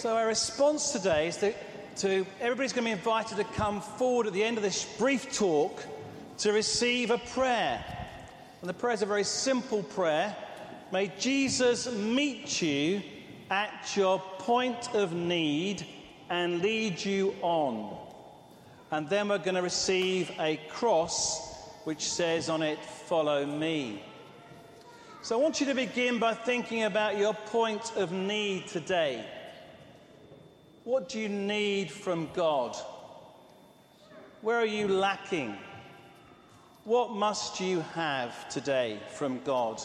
So our response today is to everybody's going to be invited to come forward at the end of this brief talk to receive a prayer. And the prayer is a very simple prayer. May Jesus meet you at your point of need and lead you on. And then we're going to receive a cross which says on it, "Follow me." So I want you to begin by thinking about your point of need today. What do you need from God? Where are you lacking? What must you have today from God?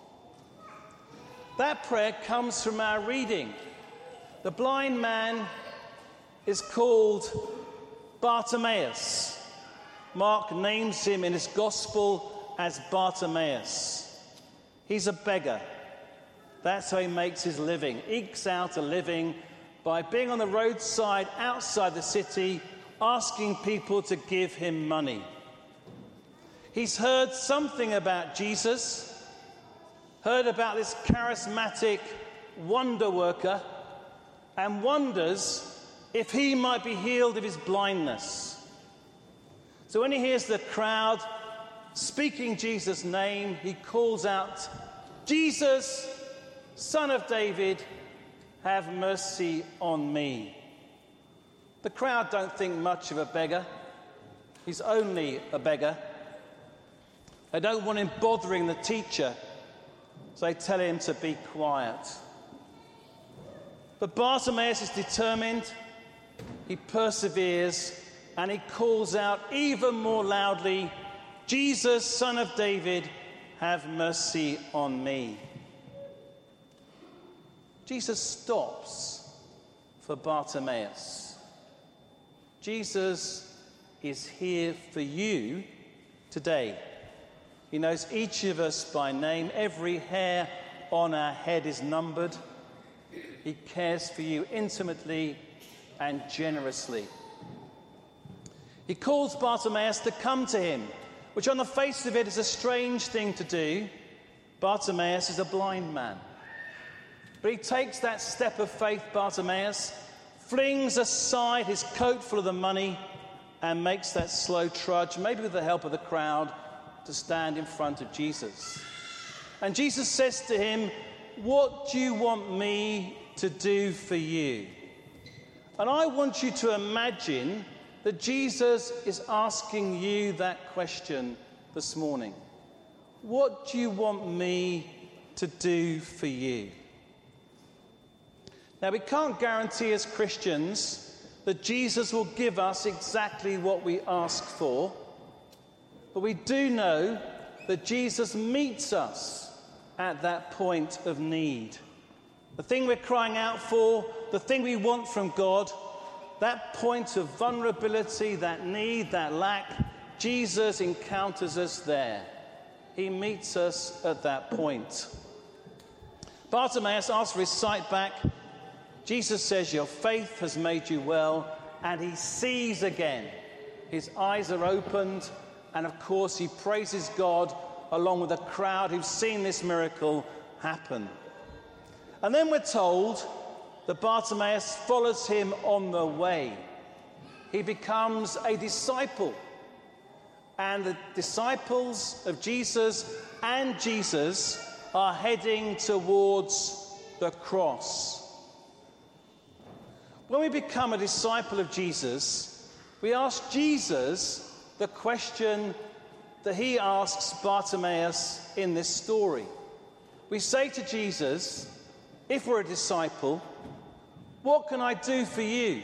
That prayer comes from our reading. The blind man is called Bartimaeus. Mark names him in his gospel as Bartimaeus. He's a beggar. That's how he makes his living, ekes out a living by being on the roadside outside the city, asking people to give him money. He's heard something about Jesus, heard about this charismatic wonder worker, and wonders if he might be healed of his blindness. So when he hears the crowd speaking Jesus' name, he calls out, "Jesus, Son of David, have mercy on me." The crowd don't think much of a beggar. He's only a beggar. They don't want him bothering the teacher, so they tell him to be quiet. But Bartimaeus is determined. He perseveres, and he calls out even more loudly, "Jesus, Son of David, have mercy on me." Jesus stops for Bartimaeus. Jesus is here for you today. He knows each of us by name. Every hair on our head is numbered. He cares for you intimately and generously. He calls Bartimaeus to come to him, which on the face of it is a strange thing to do. Bartimaeus is a blind man. But he takes that step of faith, Bartimaeus, flings aside his coat full of the money and makes that slow trudge, maybe with the help of the crowd, to stand in front of Jesus. And Jesus says to him, "What do you want me to do for you?" And I want you to imagine that Jesus is asking you that question this morning. What do you want me to do for you? Now, we can't guarantee as Christians that Jesus will give us exactly what we ask for, but we do know that Jesus meets us at that point of need. The thing we're crying out for, the thing we want from God, that point of vulnerability, that need, that lack, Jesus encounters us there. He meets us at that point. Bartimaeus asks for his sight back. Jesus says, "Your faith has made you well," and he sees again. His eyes are opened, and of course he praises God along with a crowd who've seen this miracle happen. And then we're told that Bartimaeus follows him on the way. He becomes a disciple, and the disciples of Jesus and Jesus are heading towards the cross. When we become a disciple of Jesus, we ask Jesus the question that he asks Bartimaeus in this story. We say to Jesus, if we're a disciple, "What can I do for you?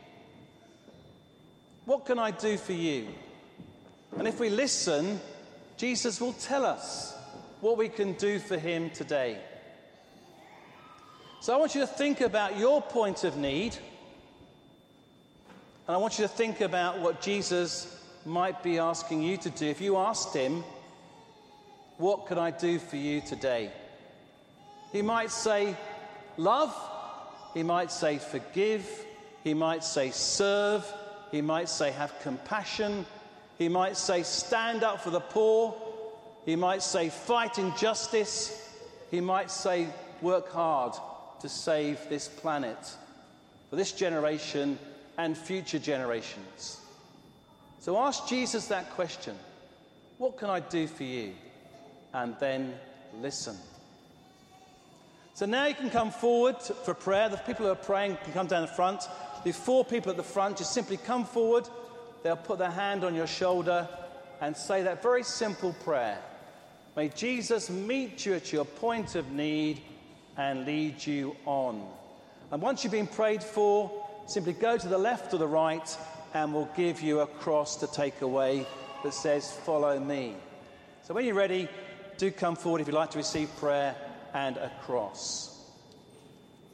What can I do for you?" And if we listen, Jesus will tell us what we can do for him today. So I want you to think about your point of need, and I want you to think about what Jesus might be asking you to do. If you asked him, "What can I do for you today?" He might say, "Love." He might say, "Forgive." He might say, "Serve." He might say, "Have compassion." He might say, "Stand up for the poor." He might say, "Fight injustice." He might say, "Work hard to save this planet." for this generation and future generations. So ask Jesus that question, what can I do for you? And then listen. So now you can come forward for prayer. The people who are praying can come down the front. The 4 people at the front just simply come forward. They'll put their hand on your shoulder and say that very simple prayer. May Jesus meet you at your point of need and lead you on. And once you've been prayed for, simply go to the left or the right and we'll give you a cross to take away that says, follow me. So when you're ready, do come forward if you'd like to receive prayer and a cross.